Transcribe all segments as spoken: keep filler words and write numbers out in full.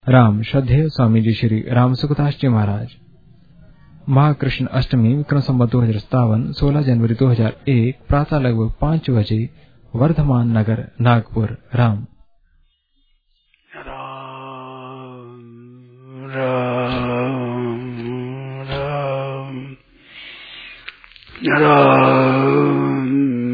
राम श्रद्धेय स्वामी जी श्री राम सुखदास जी महाराज। महाकृष्ण अष्टमी विक्रम संवत दो हजार सत्तावन सोलह जनवरी दो हजार एक प्रातः लगभग पाँच बजे वर्धमान नगर नागपुर। राम राम राम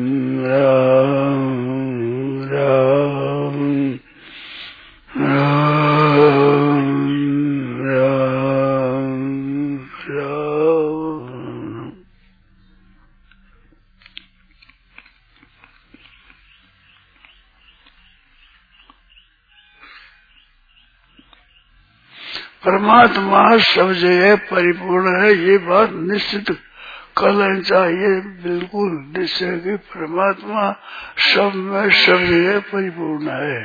परमात्मा सब जगह परिपूर्ण है, ये बात निश्चित कर लेनी चाहिए। बिल्कुल निश्चय कि परमात्मा सब में सब जगह परिपूर्ण है।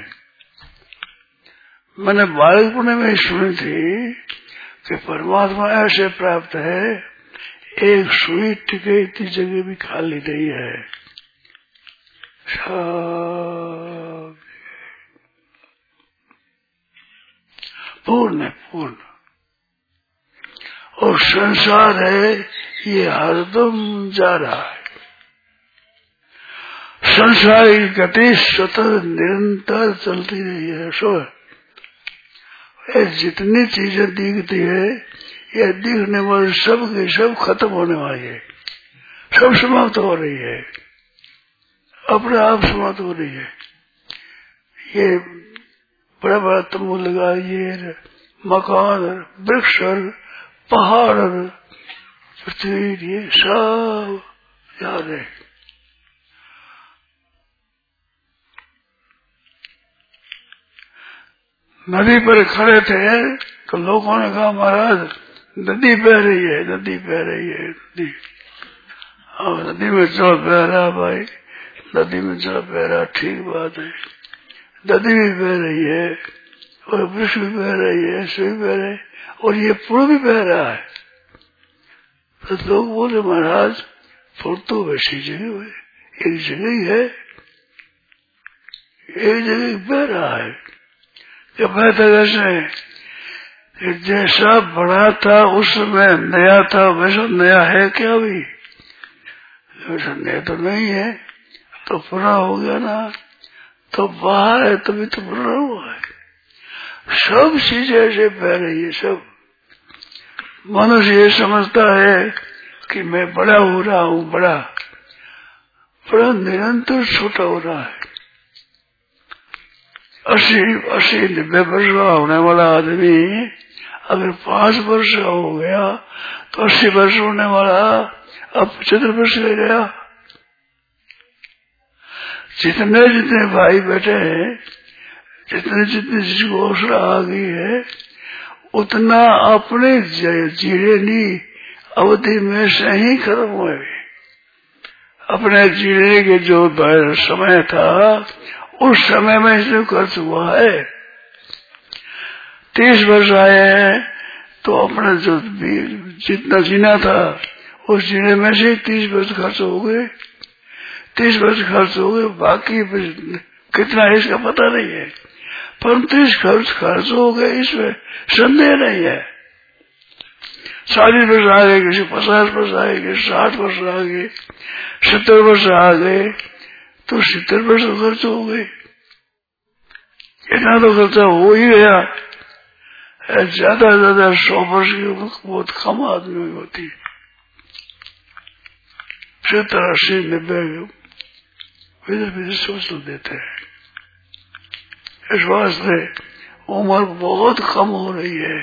मैंने बालकपन में सुनी थी कि परमात्मा ऐसे प्राप्त है, एक सुई टिके इतनी जगह भी खाली नहीं है। सब पूर्ण पूर्ण और संसार है ये हरदम जा रहा है। संसार की गति स्वतः निरंतर चलती रही है। सो ये जितनी चीजें दिखती है, ये दिखने वाली सब की सब खत्म होने वाली है, सब समाप्त हो रही है, अपने आप समाप्त हो रही है। ये बड़ा बड़ा तंबू लगाइए, मकान, वृक्ष, पहाड़, पृथ्वी, ये सब याद है। नदी पर खड़े थे तो लोगों ने कहा महाराज नदी बह रही है, नदी बह रही है, नदी। अब नदी में जल बह रहा भाई, नदी में जल बह रहा, ठीक बात है। नदी भी बह रही है और वृक्ष भी बह रही है, सब भी बह रहे हैं और ये पुल भी बह रहा है। तो लोग बोले महाराज पुल तो वैसी जगह है, एक जगह ही है, एक जगह बह रहा है। क्या बहता कैसे? जैसा बड़ा था उस समय नया था, वैसा नया है क्या भी? वैसा नया तो नहीं है, तो पुराना हो गया ना। तो बाहर है तभी तो पुराना हुआ है। सब चीजें ऐसे बह रही है। सब मनुष्य ये समझता है कि मैं बड़ा हो रहा हूँ, बड़ा बड़ा निरंतर छोटा हो रहा है। अस्सी अस्सी नब्बे वर्ष का होने वाला आदमी अगर पांच वर्ष का हो गया तो अस्सी वर्ष होने वाला अब पचहत्तर वर्ष ले गया। जितने जितने भाई बैठे हैं, जितने जितने जिसको हौसला आ गई है, उतना अपने जीने अवधि में से ही खत्म हुए। अपने जीने के जो समय था उस समय में इसमें खर्च हुआ है। तीस वर्ष आए हैं तो अपना जो जितना जीना था उस जीने में से तीस वर्ष खर्च हो गए। तीस वर्ष खर्च हो गए, बाकी कितना है इसका पता नहीं है, परंतु इस खर्च खर्च हो गए इसमें संदेह नहीं है। चालीस वर्ष आ गए, किसी पचास वर्ष आ गए, किसी साठ वर्ष आ गए, सत्तर वर्ष आ गए, तो सत्तर वर्ष खर्च हो गए। इतना तो खर्चा हो ही गया। ज्यादा ज्यादा सौ वर्ष की बहुत कम आदमी होती है, सत्तर अस्सी नब्बे इधर भी सोच देते हैं। इस वास्ते उम्र बहुत कम हो रही है,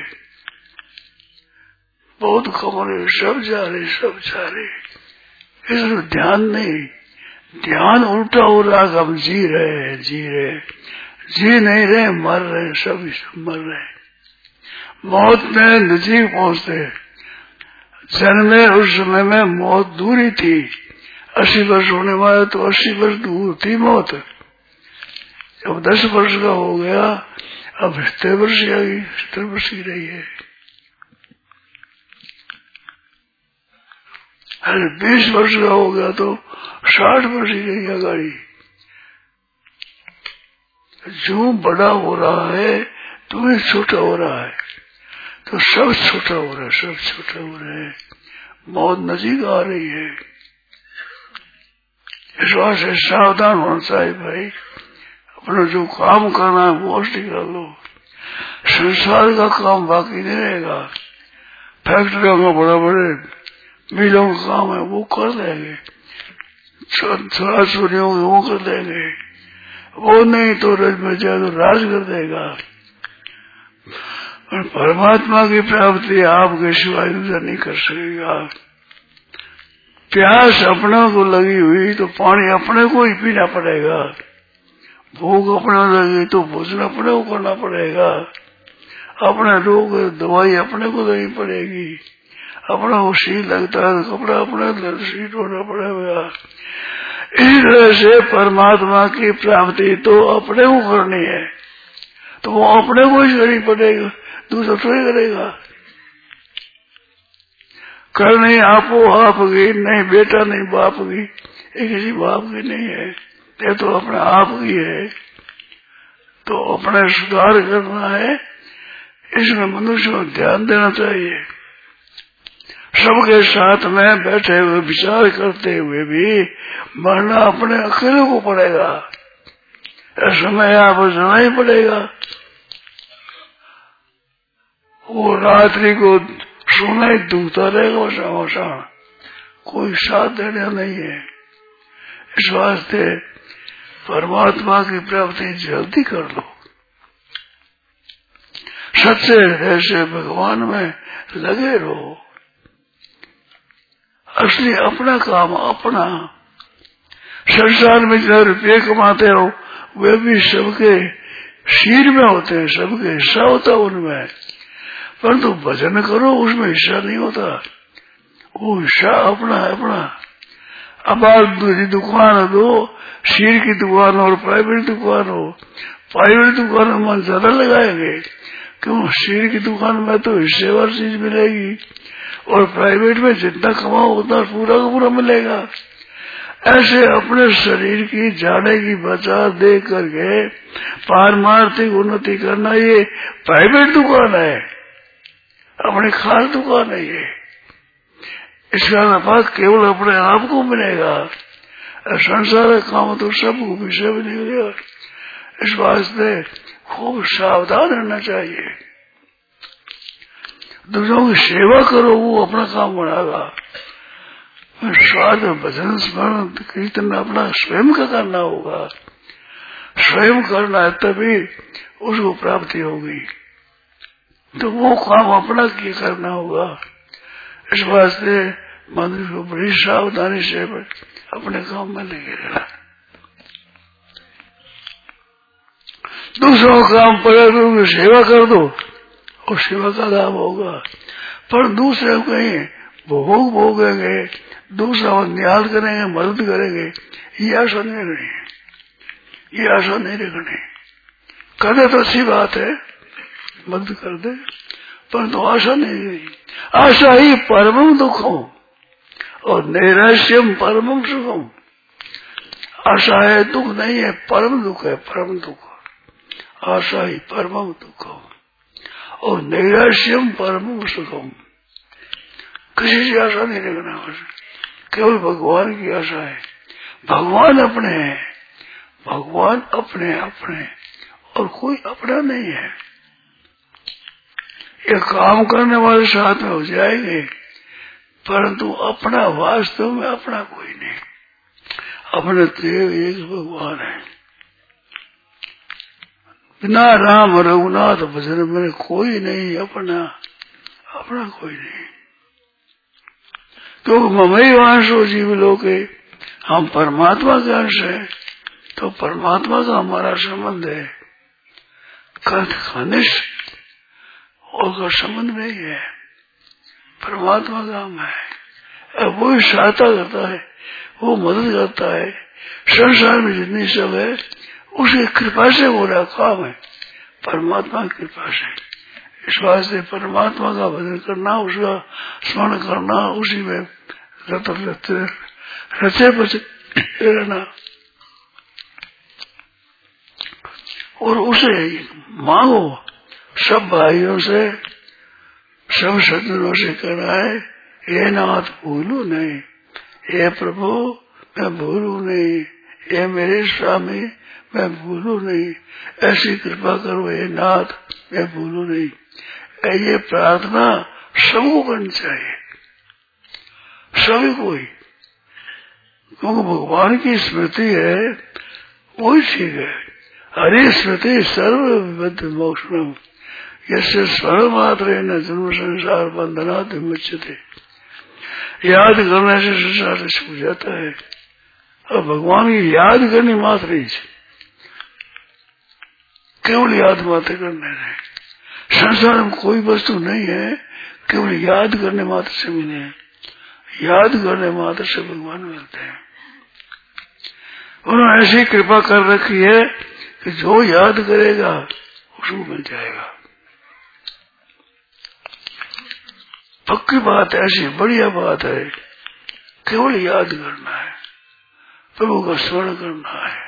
बहुत कम हो रही है। सब जा रहे सब जा रहे, इसमें ध्यान नहीं। ध्यान उल्टा हो रहा कि हम जी रहे हैं, जी रहे जी नहीं रहे, मर रहे, सब मर रहे। मौत में नजीक पहुंचते जन्मे उस समय में मौत दूरी थी। अस्सी वर्ष होने वाला तो अस्सी वर्ष दूर थी मौत। अब दस वर्ष का हो गया, अब सत्तर वर्ष आ गई, सत्तर वर्ष की रही है। अरे बीस वर्ष का हो गया तो साठ वर्ष ही रही है गाड़ी। जो बड़ा हो रहा है तुम्हें छोटा हो रहा है तो सब छोटा हो रहा है, सब छोटा हो रहा है, मौत नजीक आ रही है। इस बात से सावधान होना चाहिए भाई। अपना जो काम करना है वो असली कर लो। संसार का काम बाकी नहीं रहेगा। फैक्ट्रियों का बड़ा बड़े मिलों का काम है वो कर लेंगे, छोरा छोरियों के वो कर देंगे, वो नहीं तो रज में जाए तो राज कर देगा। और परमात्मा की प्राप्ति आपके सिवाय दूसरा नहीं कर सकेगा। प्यास अपने को लगी हुई तो पानी अपने को ही पीना पड़ेगा, भूख अपने लगी तो भोजन अपने को करना पड़ेगा, अपने रोग दवाई अपने को देनी पड़ेगी, अपना को शील लगता है तो कपड़ा अपने शील होना पड़ेगा। इस तरह से परमात्मा की प्राप्ति तो अपने को करनी है तो वो अपने को ही करनी पड़ेगा, दूसरा थोड़ी करेगा। करनी आपो आपकी, नहीं बेटा नहीं बाप की, ये किसी बाप की नहीं है, ये तो अपने आप की है। तो अपने सुधार करना है, इसमें मनुष्य को ध्यान देना चाहिए। सबके साथ में बैठे हुए विचार करते हुए भी मरना अपने अकेले को पड़ेगा, समय आपको जाना ही पड़ेगा। वो रात्रि को सोना ही दुखता रहेगा वसा, कोई साथ देने नहीं है। इस वास्ते परमात्मा की प्राप्ति जल्दी कर लो, सच्चे हृदय से भगवान में लगे रहो। असली अपना काम अपना। संसार में जितने रुपये कमाते हो वे भी सबके शीर में होते हैं, सबके हिस्सा होता उनमें, परंतु भजन करो उसमें हिस्सा नहीं होता, वो हिस्सा अपना है अपना। अब आप दूसरी दुकान दो, शीर की दुकान हो और प्राइवेट दुकान हो, प्राइवेट दुकान में मन ज्यादा लगाएंगे, क्यों? शीर की दुकान में तो हिस्सेवार चीज मिलेगी और प्राइवेट में जितना कमाओ उतना पूरा का पूरा मिलेगा। ऐसे अपने शरीर की जाने की बचा दे करके पारमार्थिक उन्नति करना ये प्राइवेट दुकान है, अपनी खास दुकान है ये। इसका नफा केवल अपने आप को मिलेगा, संसार काम तो सब विषय में निकलेगा। इस वास्ते खूब सावधान रहना चाहिए। दूसरों की सेवा करो, वो अपना काम बढ़ागा। स्वार्थ भजन स्मरण कीर्तन अपना स्वयं का करना होगा, स्वयं करना है तभी उसको प्राप्ति होगी। तो वो काम अपना की करना होगा। इस वास्ते मनुष्य को बड़ी सावधानी से अपने काम में लगे रहना। दूसरों का काम पड़े तो सेवा कर दो और सेवा का लाभ होगा, पर दूसरे को कहीं भोग भोगेंगे, दूसरा न्याय करेंगे, मदद करेंगे, ये आशा नहीं रखनी, ये आशा नहीं रखनी। करे तो अच्छी बात है, मदद कर दे, पर तो आशा नहीं रही। आशा ही परमम दुखम और नैराश्यम परमम सुखम। आशा है दुख नहीं है, परम दुख है, परम दुख। आशा ही परमम दुखम और नैराश्यम परमम सुखम। किसी से आशा नहीं रखना, केवल भगवान की आशा है। भगवान अपने हैं, भगवान अपने अपने और कोई अपना नहीं है। ये काम करने वाले साथ में हो जाएंगे, परंतु अपना वास्तव में अपना कोई नहीं। अपने देव एक भगवान है। बिना राम रघुनाथ भजन में कोई नहीं, अपना अपना कोई नहीं। तो ममई वांशो जीव लोके, हम परमात्मा के अंश है, तो परमात्मा का हमारा संबंध है। घनिष्ठ और का संबंध नहीं है, परमात्मा का हम है। वो ही सहायता करता है, वो मदद करता है। संसार में जितनी सब है उसकी कृपा से हो रहा काम है, परमात्मा की कृपा से। इस वास्ते परमात्मा का भजन करना, उसका स्मरण करना, उसी में रचे बचे रहना और उसे मांगो सब भाइयों से, सब सज्जनों से कहना है, हे नाथ भूलू नहीं, हे प्रभु मैं भूलू नहीं, हे मेरे स्वामी मैं भूलू नहीं, ऐसी कृपा करो हे नाथ मैं भूलू नहीं। ये प्रार्थना सबको करनी चाहिए, सभी को ही, क्योंकि भगवान की स्मृति है वही ठीक है। हरि स्मृति सर्व विबद्ध मोक्षणम, यस्य स्मरण मात्र न जन्म संसार बंधना विमुच्यते। याद करने से संसार छूट जाता है, और भगवान की याद करनी मात्र ही, केवल याद मात्र करने से। संसार में कोई वस्तु नहीं है, केवल याद करने मात्र से मिले, याद करने मात्र से भगवान मिलते हैं। उन्होंने ऐसी कृपा कर रखी है कि जो याद करेगा उसको मिल जाएगा। पक्की बात है, ऐसी बढ़िया बात है, केवल याद करना है, प्रभु का स्मरण करना है।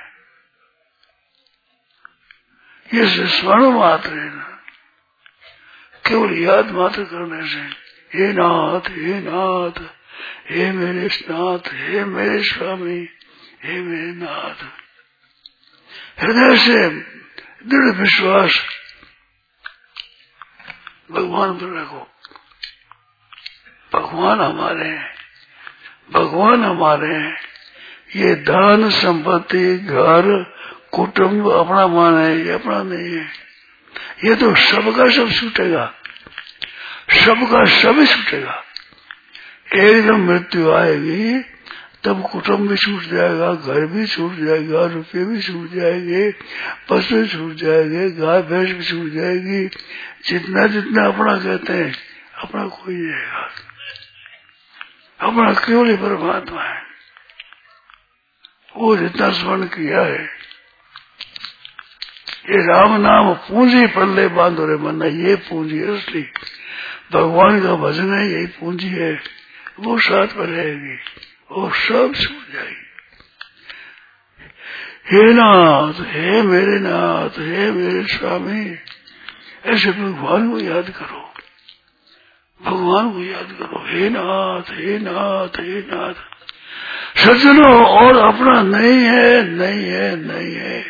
ये स्मरण मात्र है ना, केवल याद मात्र करने से, हे नाथ हे नाथ, हे मेरे नाथ, हे मेरे स्वामी, हे मेरे नाथ, हृदय से दृढ़ विश्वास भगवान पर रखो। भगवान हमारे हैं, भगवान हमारे हैं। ये दान संपत्ति घर कुटुंब अपना मान है, ये अपना नहीं है। ये तो सबका सब छूटेगा, सबका सब छूटेगा। एकदम मृत्यु आएगी तब कुटुंब भी छूट जाएगा, घर भी छूट जाएगा, रुपये भी छूट जाएंगे, पशु छूट जाएंगे, गाय भैंस भी छूट जाएगी। जितना जितना अपना कहते हैं अपना कोई जाएगा, अपना केवल ही परमात्मा है। वो जितना स्मरण किया है, ये राम नाम पूंजी पल्ले बांधो रे मन्ना, ये पूंजी असली भगवान का भजन है, यही पूंजी है। वो साथ में रहेगी, वो सब छूट जाएगी। हे नाथ, हे मेरे नाथ, हे मेरे स्वामी, ऐसे भगवान को याद करो, भगवान को याद करो। हे नाथ, हे नाथ, हे नाथ। सज्जनों, और अपना नहीं है, नहीं है, नहीं है।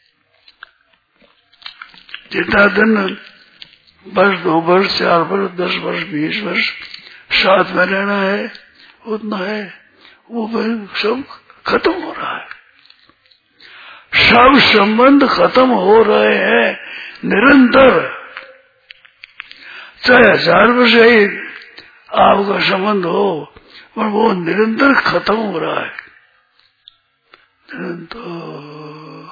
जितना दिन वर्ष, दो वर्ष, चार वर्ष, दस वर्ष, बीस वर्ष साथ में रहना है उतना है, वो सब खत्म हो रहा है। सब संबंध खत्म हो रहे हैं निरंतर। चाहे हजार वर्ष ही आपका संबंध हो, पर वो निरंतर खत्म हो रहा है, निरंतर।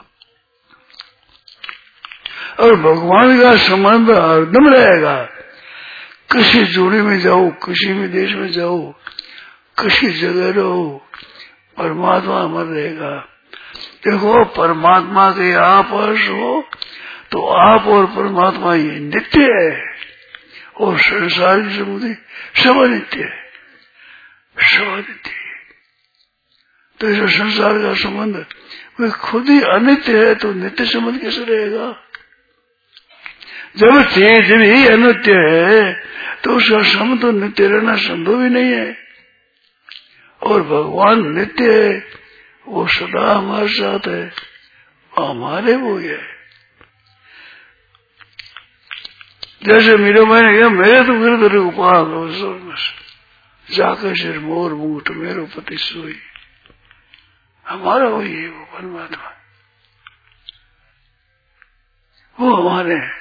और भगवान का संबंध हरदम रहेगा। किसी जोड़ी में जाओ, किसी भी देश में जाओ, किसी जगह रहो, परमात्मा अमर रहेगा। देखो, परमात्मा के आपस हो तो आप और परमात्मा ये नित्य है, और संसार की समुद्री सब नित्य है, सब नित्य है। तो इस संसार का संबंध वे खुद ही अनित्य है, तो नित्य संबंध कैसे रहेगा? जब चीज भी अनित्य है तो उसका संबंध तो नित्य रहना संभव ही नहीं है। और भगवान नित्य है, वो सदा हमारे साथ है, हमारे वो है। जैसे मेरे मैंने कहा, मेरे तो गिरधर उपास जाकर सिर मोर मुंट मेरो पति सोई, हमारा वही है, वो परमात्मा, वो हमारे हैं।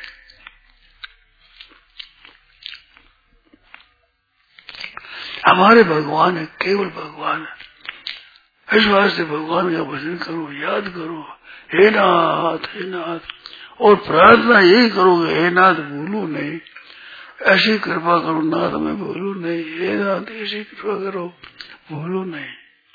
हमारे भगवान है, केवल भगवान है। इस वास्ते भगवान का भजन करो, याद करो, हे नाथ, हे नाथ। और प्रार्थना यही करोगे, हे नाथ भूलू नहीं, ऐसी कृपा करो नाथ मैं भूलू नहीं, हे नाथ ऐसी कृपा करो भूलू नहीं।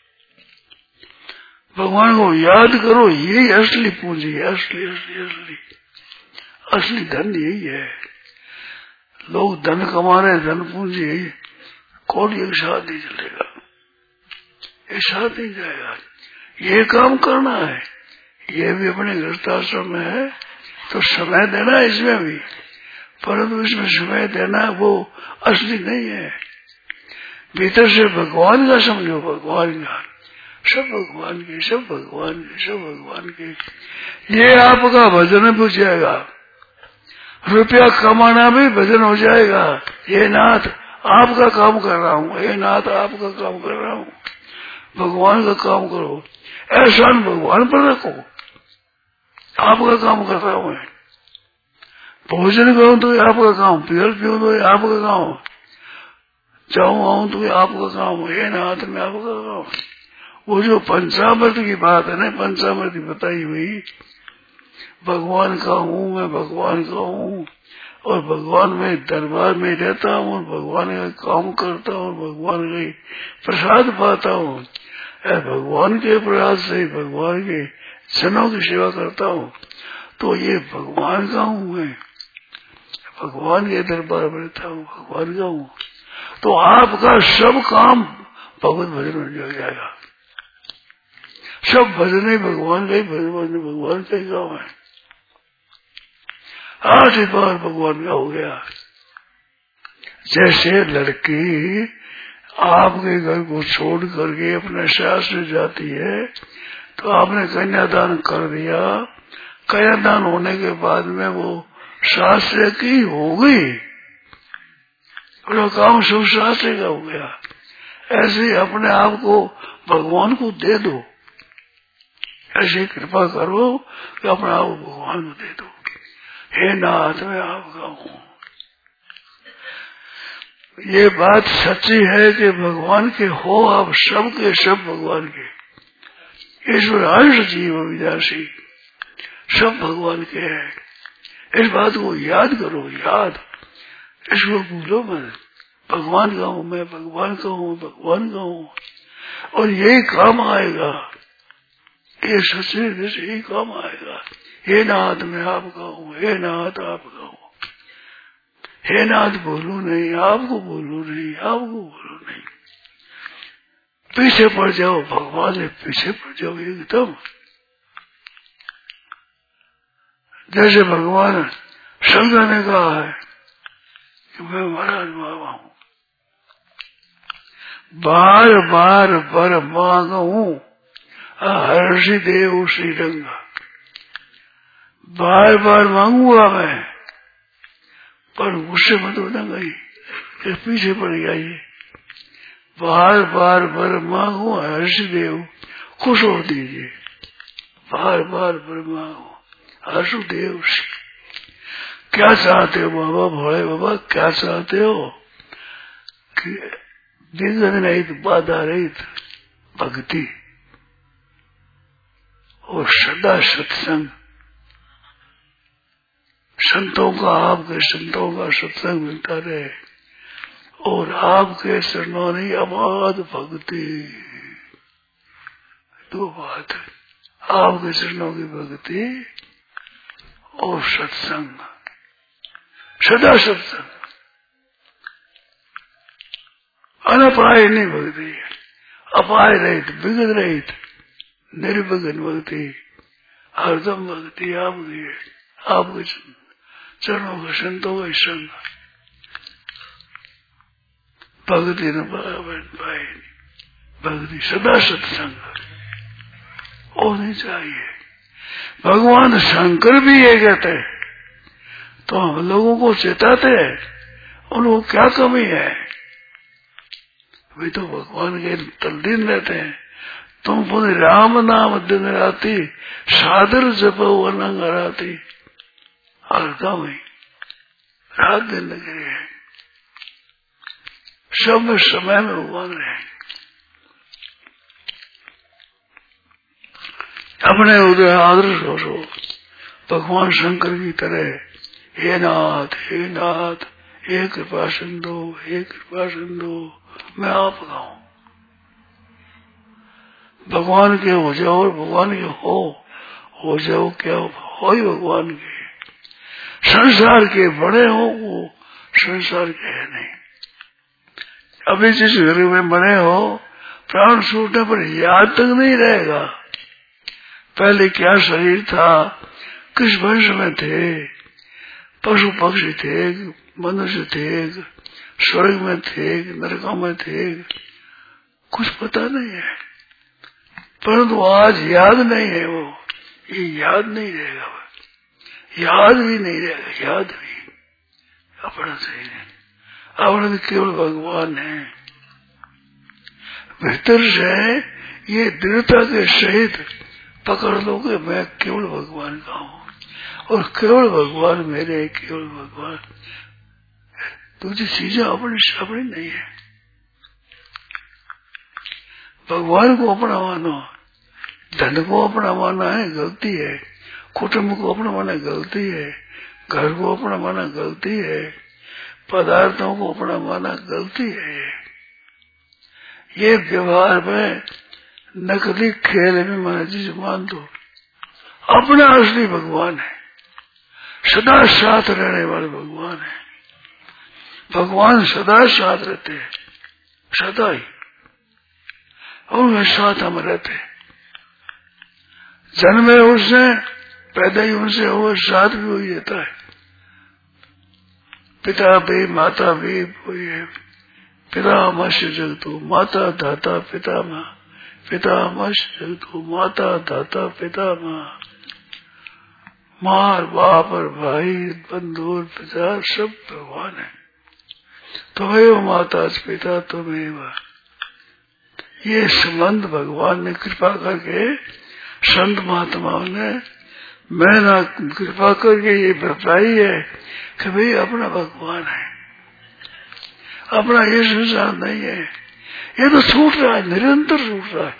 भगवान को याद करो, यही असली पूंजी है, असली असली असली असली धन यही है। लोग धन कमा रहे, धन पूंजी यही, कौन एक साथ नहीं चलेगा, एक साथ नहीं जाएगा। ये काम करना है, ये भी अपने गृहस्थाश्रम में है तो समय देना है, इसमें भी परंतु इसमें समय देना वो असली नहीं है। भीतर से भगवान का समझो, भगवान का, सब भगवान के, सब भगवान के, सब भगवान के। ये आपका भजन भी जाएगा, रुपया कमाना भी भजन हो जाएगा। ये नाथ आपका काम कर रहा हूँ, हे नाथ आपका काम कर रहा हूँ, भगवान का काम करो, एहसान भगवान पर रखो, आपका काम कर रहा हूँ। भोजन करूँ तो आपका काम, पियल पीऊँ तो आपका काम, जाऊँ आऊँ तो आपका काम, हे नाथ में आपका काम। वो जो पंचामृत की बात है ना, पंचामृत बताई हुई, भगवान का हूँ मैं, भगवान का हूँ, और भगवान में दरबार में रहता हूँ, और भगवान का काम करता हूँ, भगवान का प्रसाद पाता हूँ, भगवान के प्रसाद से भगवान के जनों की सेवा करता हूँ, तो ये भगवान का हूँ मैं, भगवान के दरबार में रहता हूँ, भगवान का हूँ। तो आपका सब काम भगवत भजन में हो जाएगा। सब भजन ही भगवान का ही भजन, भगवान का ही काम है। आठ बार भगवान का हो गया। जैसे लड़की आपके घर को छोड़ करके अपने शास्त्र जाती है, तो आपने कन्यादान कर दिया, कन्यादान होने के बाद में वो शास्त्र की हो गई, और काम सब शास्त्र का हो गया। ऐसे अपने आप को भगवान को दे दो, ऐसी कृपा करो कि अपने आप को भगवान को दे दो। हे नाथ मैं आपका हूँ। ये बात सच्ची है कि भगवान के हो आप, सब के सब भगवान के, ईश्वर अंश जीव विदासी सब भगवान के हैं। इस बात को याद करो, याद, इसको भूलो मत। भगवान का हूँ मैं, भगवान का हूँ, भगवान का हूँ, और यही काम आएगा, ये सच्चे से यही काम आएगा। हे नाथ मैं आपका हूँ, हे नाथ आपका हूँ, हे नाथ बोलो नहीं, आपको बोलो नहीं, आपको बोलो नहीं, पीछे पड़ जाओ, भगवान से पीछे पड़ जाओ एकदम। जैसे भगवान शंकर ने कहा है कि मैं महाराज बाबा हूँ, बार बार बर मांगू हर्षि देव श्री रंगा, बार बार मांगूंगा मैं, पर मुझसे मत होना गई, फिर पीछे पड़ गया ये। बार बार बर मांगू हर्षि देव, खुश हो दीजिए, बार बार बर मांगू हर्षुदेव श्री। क्या चाहते हो बाबा, भोले बाबा क्या चाहते हो? कि विघ्न रहित, बाधा रहित भक्ति और सदा सत्संग, संतों का, आपके संतों का सत्संग मिलता रहे, और आपके चरणों ने अबाध भक्ति। दो बात है, आपके चरणों की भक्ति और सत्संग, सदा सत्संग, अनपाय नहीं भक्ति, अपाय रहित, विघ्न रहित, निर्विघ्न भक्ति, हरदम भक्ति आपकी है, आपके चरणों का, संतों का संग, भक्ति न पाए, भक्ति सदा सत्संग होनी चाहिए। भगवान शंकर भी ये कहते हैं, तो हम लोगों को चेताते हैं, उनको क्या कमी है? वे तो भगवान के तल्लीन रहते हैं। तुम पुण्य राम नाम दिन राती, सादर जपो अनंग राती, हर काम ही रात दिन लगे हैं, सब में समय में भगवान रहे। अपने उदय आदर्श हो भगवान शंकर की तरह, हे नाथ हे नाथ, हे कृपा सिंधु, हे कृपा सिंधु, मैं आपका हूँ। भगवान के हो जाओ और भगवान के हो हो जाओ, क्या हो ही भगवान के। संसार के बड़े हो वो संसार के है नहीं। अभी जिस घर में बड़े हो, प्राण छूटने पर याद तक नहीं रहेगा पहले क्या शरीर था, किस वंश में थे, पशु पक्षी थे, मनुष्य थे, स्वर्ग में थे, नरकों में थे, कुछ पता नहीं है। परंतु आज याद नहीं है वो, ये याद नहीं रहेगा, याद भी नहीं रहेगा, याद भी अपना सही नहीं, अपना तो केवल भगवान है। भीतर से ये दृढ़ता के सहित पकड़ लो कि मैं केवल भगवान का हूँ और केवल भगवान मेरे, केवल भगवान, दूसरी चीजें अपनी अपनी नहीं है। भगवान को अपना मानो, धन को अपना माना है गलती है, कुटुंब को अपना माना गलती है, घर को अपना माना गलती है, पदार्थों को अपना माना गलती है। ये व्यवहार में नकली खेल में माना चीज मान दो, अपना असली भगवान है, सदा साथ रहने वाले भगवान है। भगवान सदा साथ रहते हैं, सदा ही, और उनके साथ हम रहते हैं। जन्म है उससे, पैदा ही उनसे हो, साथ भी वही रहता है। पिता भी माता भी वही है। पिता मस्य जगतो माता दाता पिता माँ, पिता मस्य जगतो माता दाता पिता माँ, माँ बाप और भाई बंधु और पिता सब भगवान है। तुम्हें माता पिता तुम्हें, ये संबंध भगवान ने कृपा करके संत महात्माओं ने मैं ना कृपा करके ये बताई है कि भाई अपना भगवान है, अपना ये संसार नहीं है। ये तो छूट रहा है, निरंतर छूट रहा है।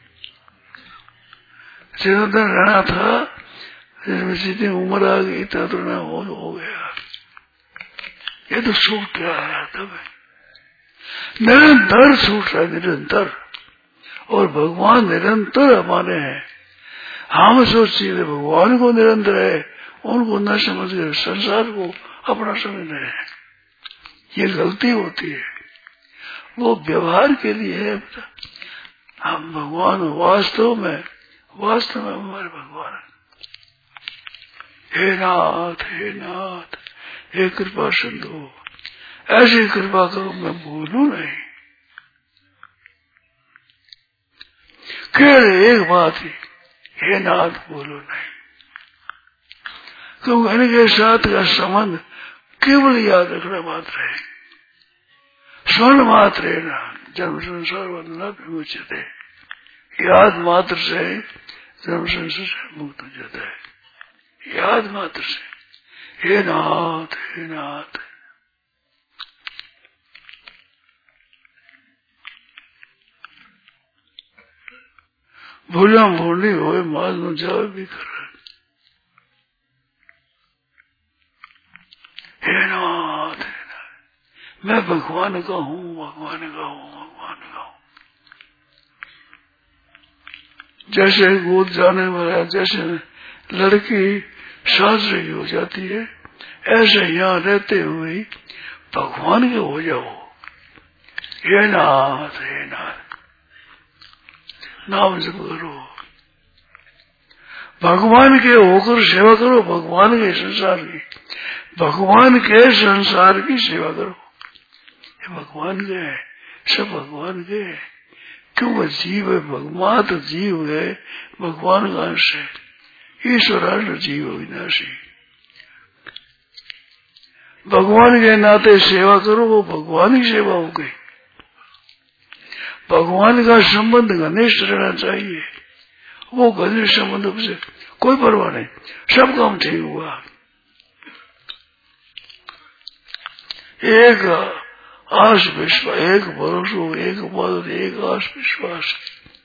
चिरंतन रहना था, जितनी उम्र आ गई इतना तो ना हो, हो गया। ये तो छूट रहा है, तब निरंतर छूट रहा है, निरंतर। और भगवान निरंतर हमारे हैं। हम सोचते थे भगवान को निरंतर है, उनको न समझ गए संसार को अपना समझ रहे हैं। ये गलती होती है, वो व्यवहार के लिए है। हम भगवान वास्तव में, वास्तव में हमारे भगवान है। हे नाथ, हे नाथ, हे कृपा सिंधु, ऐसी कृपा करो मैं भूलूं नहीं। केवल एक बात ही, हे नाथ बोलो नहीं, क्योंकि इनके साथ का संबंध केवल याद रखना मात्र है। स्वर्ण मात्र है ना जन्म संसार वंदना विमुच्यते, याद मात्र से जन्म संसार से मुक्त हो जाता है, याद मात्र से। हे नाथ, हे नाथ, भूला भूली हो माल न जावे भी कर रहे। हे नाथ, हे नाथ, मैं भगवान का हूँ, भगवान का हूँ, भगवान का हूँ। जैसे गोद जाने वाला, जैसे लड़की सास रही हो जाती है, ऐसे यहाँ रहते हुए भगवान के हो जाओ। हे नाथ, हे नाथ, नाम जप करो, भगवान के होकर सेवा करो, भगवान के संसार की, भगवान के संसार की सेवा करो। ये भगवान के है, सब भगवान के है। क्यों? वह जीव है, भगवान जीव है, भगवान का अंश है। ईश्वरार्थ जीव विनाशी, भगवान के नाते सेवा करो, वो भगवान की सेवा हो गई। भगवान का संबंध घनिष्ठ रहना चाहिए, वो घनिष्ठ संबंध से कोई परवाह नहीं, सब काम ठीक हुआ। एक आस विश्वास, एक भरोसा, एक बल, एक आस विश्वास,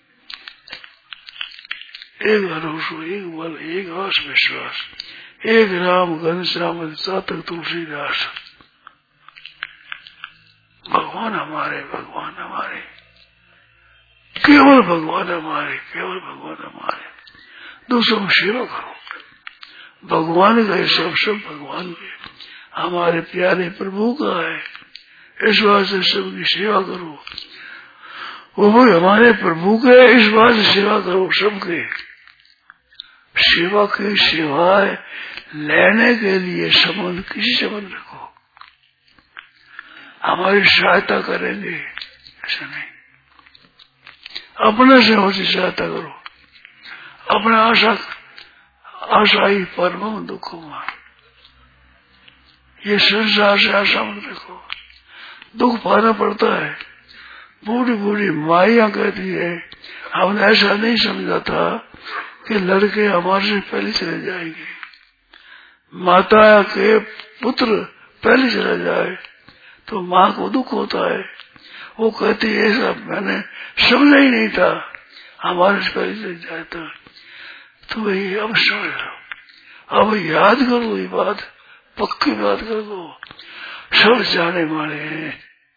एक भरोसा, एक बल, एक आस विश्वास, एक राम घनश्याम सातक तुलसीदास। भगवान हमारे, भगवान हमारे, केवल भगवान हमारे, केवल भगवान हमारे। दूसरों की सेवा करो, भगवान का सब सब भगवान के, हमारे प्यारे प्रभु का है, इस बात से सबकी सेवा करो। वो भी हमारे प्रभु के, इस बात से सेवा करो सबके, सेवा के सिवाय लेने के लिए संबंध किसी संबंध रखो, हमारी सहायता करेंगे ऐसा नहीं। अपने से होती सहायता करो, अपने आशा आशा ही परम दुखों में, ये संसार से आशा मत रखो। दुख पाना पड़ता है। बूढ़ी बूढ़ी माइया कहती है हमने ऐसा नहीं समझा था कि लड़के हमारे से पहले चले जाएंगे, माता के पुत्र पहले चला जाए तो माँ को दुख होता है। वो कहती है ऐसा मैंने समझा ही नहीं था, हमारे से पहले चले जाए था। तो वही अब समझ लो, अब याद करो, ये बात पक्की बात कर दो। सब जाने वाले हैं,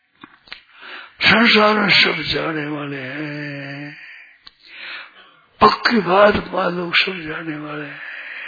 संसार में सब जाने वाले हैं, पक्की बात मान लो, सब जाने वाले हैं।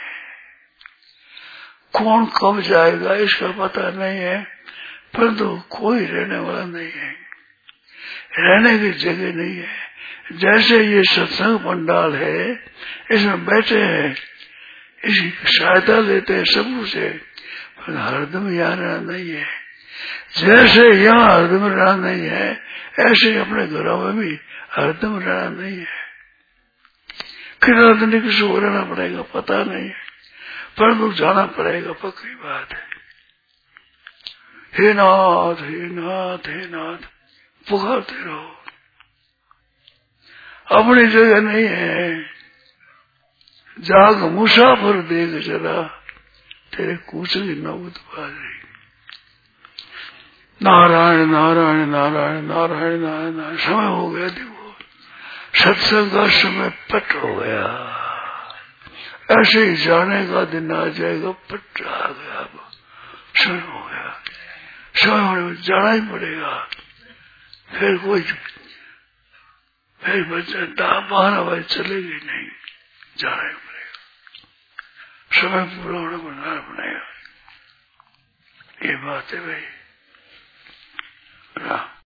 कौन कब जाएगा इसका पता नहीं है, परंतु कोई रहने वाला नहीं है, रहने की जगह नहीं है। जैसे ये सत्संग पंडाल है, इसमें बैठे हैं, इसकी सहायता लेते हैं सब से, पर हरदम यहाँ रहना नहीं है। जैसे यहाँ हरदम रहना नहीं है, ऐसे अपने घरों में भी हरदम रहना नहीं है। कितना दिन किसी रहना पड़ेगा पता नहीं है, परंतु जाना पड़ेगा, पक्की बात है। हे नाथ हे नाथ हे नाथ पुकारते रहो, अपनी जगह नहीं है। जाग मुसाफिर देख चला, तेरे कूच की नौबत बाजी। नारायण नारायण नारायण नारायण नारायण नारायण। समय हो गया, देखो सत्संग का समय पट हो गया। ऐसे ही जाने का दिन आ जाएगा, पट आ गया, अब समय हो गया। समय होने में जाना ही पड़ेगा, फिर कोई फिर बच्चा बहाना भाई चलेगी नहीं, जाना ही पड़ेगा। समय पूरा होने पर जाना पड़ेगा, ये बात है भाई।